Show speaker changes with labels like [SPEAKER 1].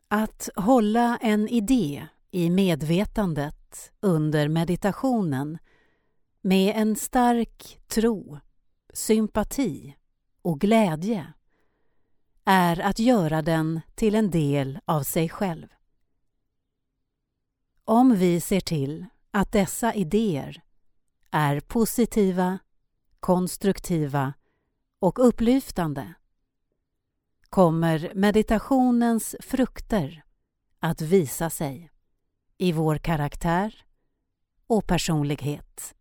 [SPEAKER 1] Att hålla en idé i medvetandet under meditationen med en stark tro, sympati och glädje är att göra den till en del av sig själv. Om vi ser till att dessa idéer är positiva, konstruktiva och upplyftande kommer meditationens frukter att visa sig i vår karaktär och personlighet.